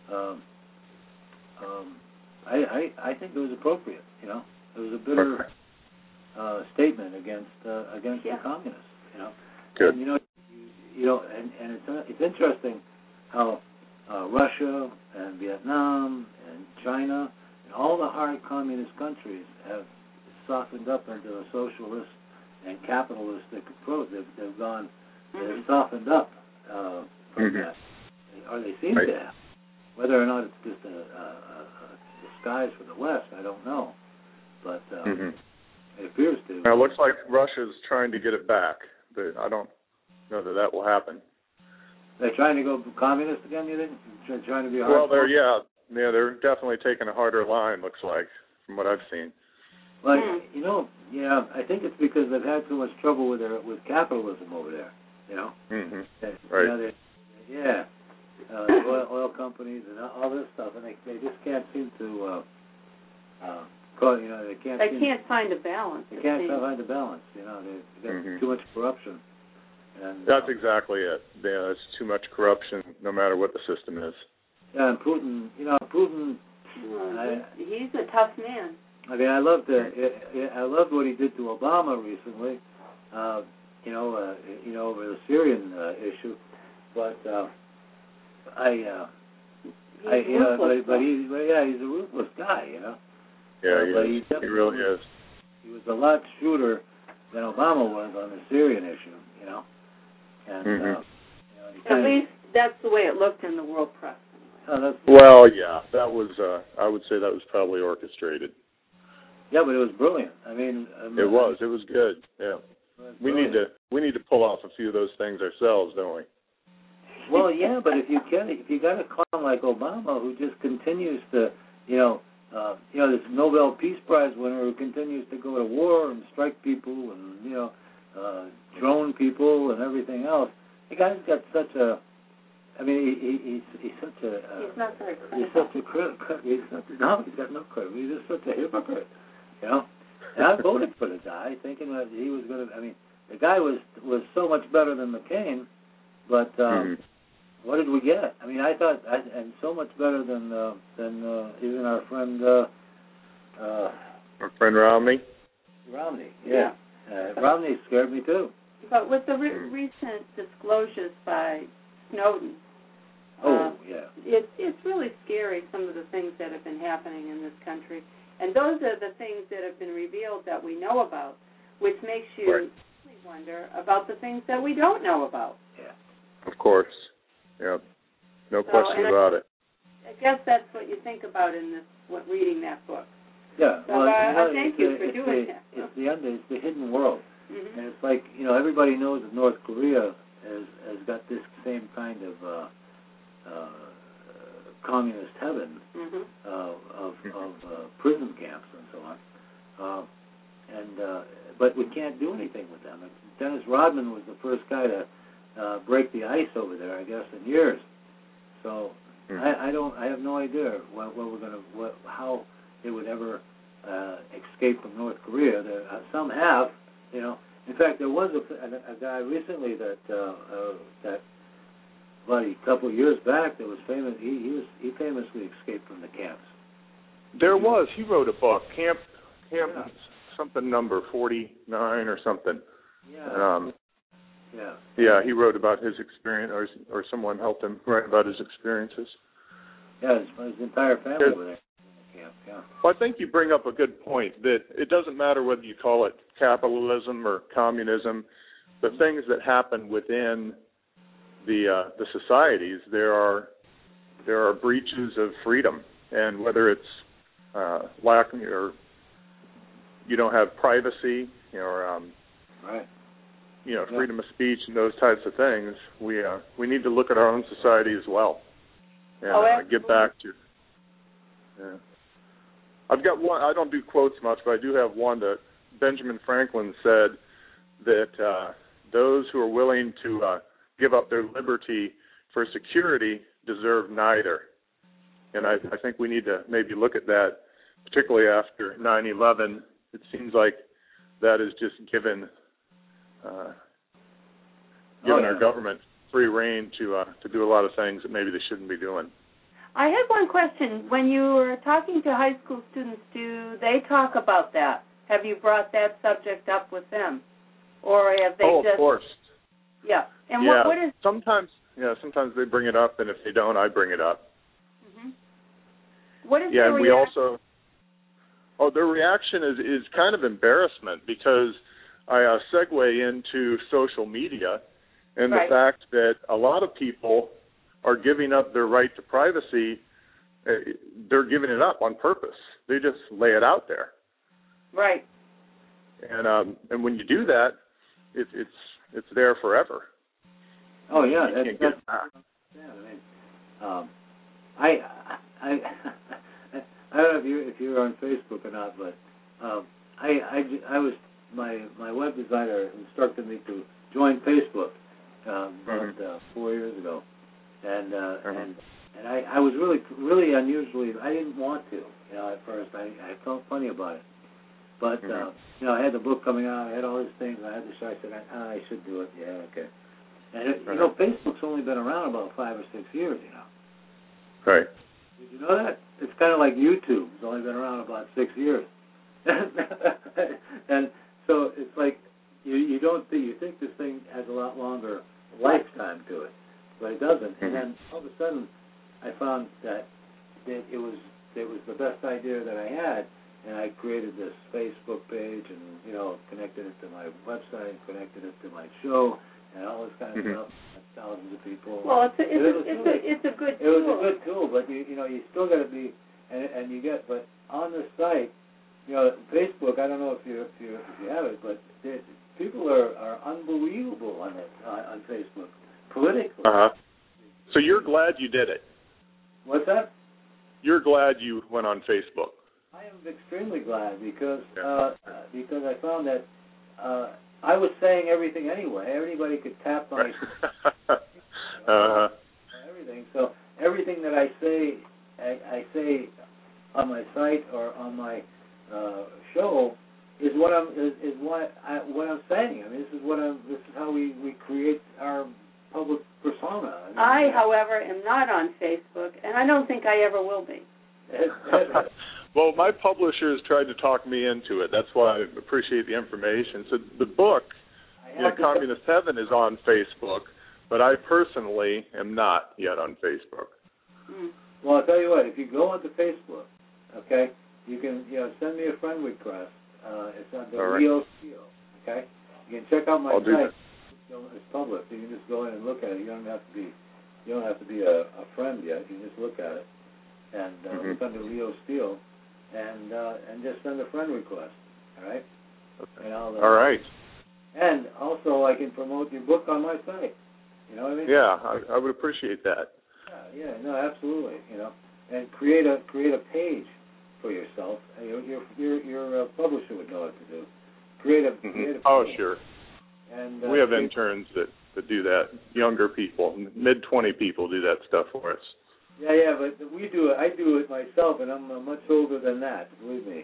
I think it was appropriate. It was a bitter statement against the communists. Good. And, and it's interesting how Russia and Vietnam and China and all the hard communist countries have softened up into a socialist and capitalistic approach. They've softened up from that, or they seem to have. Whether or not it's just a disguise for the West, I don't know. But it appears to. Now, it looks like Russia's trying to get it back, but I don't know that will happen. They're trying to go communist again, you think? They're trying to be hard? Well, they're definitely taking a harder line, looks like, from what I've seen. Well, I think it's because they've had so much trouble with capitalism over there, Right. Oil companies and all this stuff, and they just can't seem to, they can't find a balance. They can't find a balance, they've got too much corruption. And, that's exactly it. Yeah, it's too much corruption, no matter what the system is. Yeah, and Putin, he's a tough man. I mean, I loved what he did to Obama recently, over the Syrian issue, but he's a ruthless guy, Yeah, he really is. He was a lot shrewder than Obama was on the Syrian issue, and at least that's the way it looked in the world press. Anyway. That was. I would say that was probably orchestrated. Yeah, but it was brilliant. I mean, it was good. Yeah, we need to pull off a few of those things ourselves, don't we? Well, yeah, but if you got a clown like Obama who just continues to, this Nobel Peace Prize winner who continues to go to war and strike people and drone people and everything else, the guy's got such a. I mean, he's such a. He's not very credible. He's such a he's got no credit. He's just such a hypocrite. And I voted for the guy, thinking that he was going to. I mean, the guy was so much better than McCain, but what did we get? I mean, I thought, and so much better than even our friend. Our friend Romney. Romney, yeah. Romney scared me too. But with the recent disclosures by Snowden. It's really scary, some of the things that have been happening in this country. And those are the things that have been revealed that we know about, which makes you really wonder about the things that we don't know about. Yeah. Of course. Yeah. No question about it. I guess that's what you think about in this, reading that book. Yeah. So I thank you for doing that. It's the hidden world. Mm-hmm. And it's like, everybody knows that North Korea has got this same kind of communist heaven of prison camps and so on, but we can't do anything with them. Dennis Rodman was the first guy to break the ice over there, I guess, in years. So I have no idea how they would ever escape from North Korea. Some have, In fact, there was a guy recently that about a couple of years back that was famous. He famously escaped from the camps. There was. He wrote a book, Camp something number 49 or something. Yeah. Yeah, he wrote about his experience, or someone helped him write about his experiences. Yeah, his entire family were there. Yeah. Well, I think you bring up a good point that it doesn't matter whether you call it capitalism or communism. The things that happen within the societies, there are breaches of freedom, and whether it's lacking or you don't have privacy, or freedom of speech and those types of things, we need to look at our own society as well and get back to. Yeah. I've got one. I don't do quotes much, but I do have one that Benjamin Franklin said that those who are willing to give up their liberty for security deserve neither. And I think we need to maybe look at that, particularly after 9/11. It seems like that is just given our government free rein to do a lot of things that maybe they shouldn't be doing. I had one question. When you were talking to high school students, do they talk about that? Have you brought that subject up with them? Or have they of course. Yeah. And yeah. What is... Sometimes they bring it up, and if they don't, I bring it up. Mm-hmm. What is their reaction? We also... their reaction is kind of embarrassment, because I segue into social media, And right. the fact that a lot of people are giving up their right to privacy, they're giving it up on purpose. They just lay it out there. Right. And when you do that, it's there forever. Oh yeah, you can't get it back. Yeah, I don't know if you're on Facebook or not, but I was my web designer instructed me to join Facebook about 4 years ago, and I was really unusually. I didn't want to, at first. I felt funny about it, but I had the book coming out. I had all these things. I had the show. I said, I should do it. Yeah, okay. And Facebook's only been around about 5 or 6 years. Right. Did you know that? It's kind of like YouTube. It's only been around about 6 years. And so it's like you don't think, you think this thing has a lot longer lifetime to it, but it doesn't. And then all of a sudden, I found that it was the best idea that I had, and I created this Facebook page and connected it to my website, connected it to my show, and all this kind of stuff. Thousands of people. Well, it's a good tool. It was a good tool, but you still got to be, and you get, but on the site, Facebook. I don't know if you have it, but people are unbelievable on it on Facebook politically. So you're glad you did it. What's that? You're glad you went on Facebook. I am extremely glad because I found that I was saying everything anyway. Everybody could tap my everything. So everything that I say on my site or on my show is what I'm saying. I mean, this is how we create our public persona. I, however, am not on Facebook, and I don't think I ever will be. Well, my publishers tried to talk me into it. That's why I appreciate the information. So the book, Communist Heaven, is on Facebook, but I personally am not yet on Facebook. Well, I'll tell you what. If you go onto Facebook, okay, you can send me a friend request. It's on the Leo Steele. Okay, you can check out my site. It's public. You can just go in and look at it. You don't have to be a friend yet. You can just look at it, and it's under Leo Steele. And just send a friend request, all right? Okay. And all right. And also, I can promote your book on my site. You know what I mean? Yeah, I would appreciate that. Yeah, no, absolutely. And create a page for yourself. Your publisher would know what to do. Create a page. Oh, sure. And we have interns that do that. Younger people, mid-20 people do that stuff for us. Yeah, but we do it. I do it myself, and I'm much older than that. Believe me.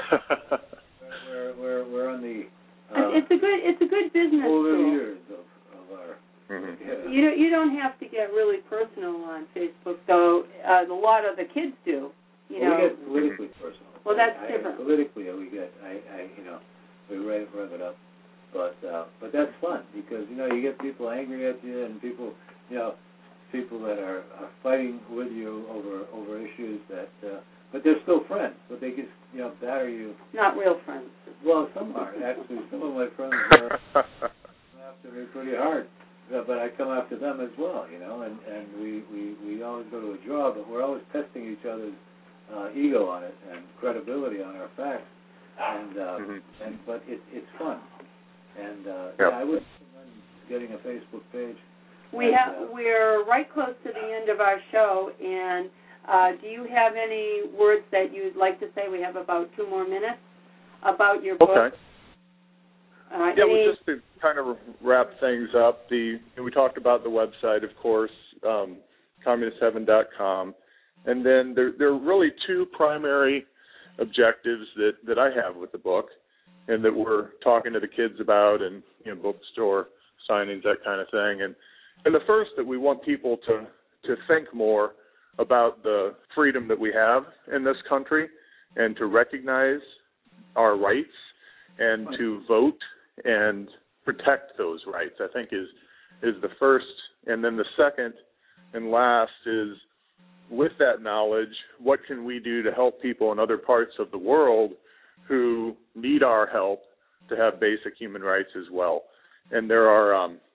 we're on the. It's a good business older tool. Years of our. You don't have to get really personal on Facebook, though. A lot of the kids do. We get politically personal. Well, that's different. Politically, we get we rev it up, but that's fun because you get people angry at you and people that are fighting with you over issues that, but they're still friends. But they just batter you. Not real friends. Well, some are actually. Some of my friends are after me pretty hard, but I come after them as well. And we always go to a draw, but we're always testing each other's ego on it and credibility on our facts. And but it's fun. And I would recommend getting a Facebook page. We're right close to the end of our show, and do you have any words that you'd like to say? We have about 2 more minutes about your book. Okay. Well, just to kind of wrap things up, we talked about the website, of course, communistheaven.com, and then there are really 2 primary objectives that I have with the book, and that we're talking to the kids about, and bookstore signings, that kind of thing, and the first, that we want people to think more about the freedom that we have in this country and to recognize our rights and to vote and protect those rights, I think is the first. And then the second and last is, with that knowledge, what can we do to help people in other parts of the world who need our help to have basic human rights as well? And there are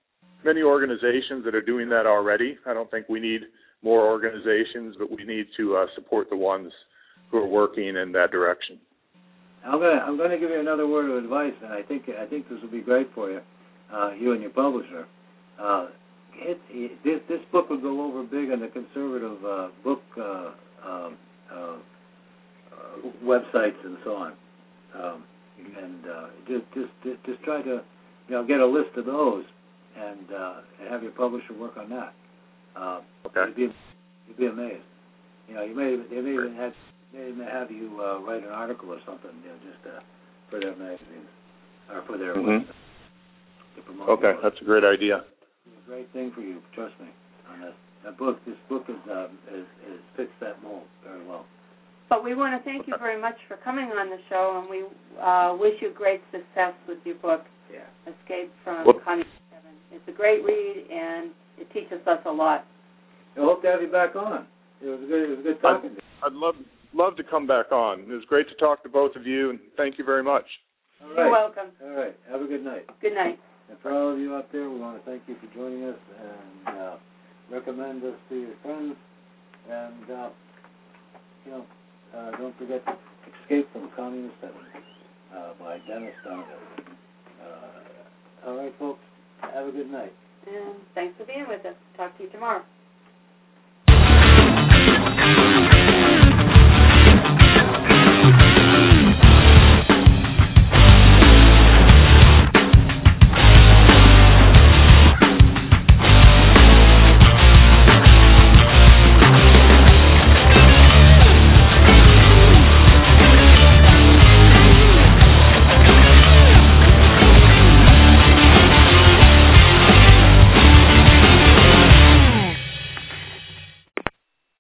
many organizations that are doing that already. I don't think we need more organizations, but we need to support the ones who are working in that direction. I'm gonna give you another word of advice, and I think this will be great for you, you and your publisher. This book will go over big on the conservative book websites and so on, and just try to get a list of those and have your publisher work on that. Okay. You'd be amazed. They may even have you write an article or something, just for their magazines or for their website to promote. Okay, that's a great idea. It's a great thing for you. Trust me on this. This book is fits that mold very well. But we want to thank you very much for coming on the show, and we wish you great success with your book, Escape from Communist Heaven. It's a great read, and it teaches us a lot. I hope to have you back on. It was good talking to you. I'd love to come back on. It was great to talk to both of you, and thank you very much. All right. You're welcome. All right. Have a good night. Good night. And for all of you out there, we want to thank you for joining us and recommend us to your friends. And, don't forget Escape from Communist Heaven by Dennis Donovan. All right, folks. Have a good night. And thanks for being with us. Talk to you tomorrow.